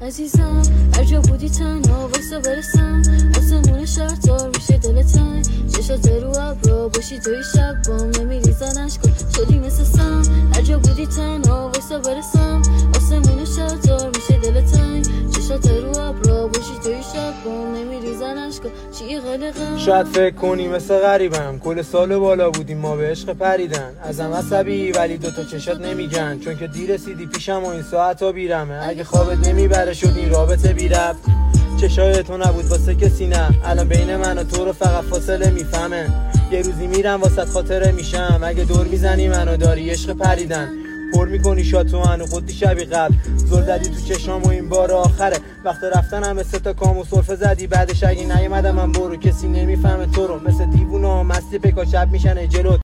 عزیزم هر جا بودی تنها واسه برسم آسمون شهردار میشه دل تنگ چشات رو ابرا باشی توی شب بام نمیریزن اشکا شدی مثل سم هر جا بودی تنها واسه برسم آسمون شهردار میشه دل تنگ چشات رو ابرا باشی توی شب بام نمیریزن اشکا چی قلقم شاید فکر کنی مثل غریبم کل سال بالا بودیم ما به عشق پریدن ازم عصبی ولی دوتا چشات نمیگن چون که دیر رسیدی پیشم و این ساعت ها بیرمه اگه خوابت نمیبره شد این رابطه بی ربط چشای تو نبود واسه کسی نه الان بین من و تو رو فقط فاصله میفهمه یه روزی میرم واسه خاطره میشم اگه دور میزنی منو داری عشق پریدن پر میکنی شاتو و خودی شبی قبل زل زدی تو چشام و این بار آخره وقت رفتن هم مثل تا کام و سرفه زدی بعدش اگه نیومدم من برو کسی نمیفهمه تو رو مثل دیوونه و مستی پکا شب میشنه جلوت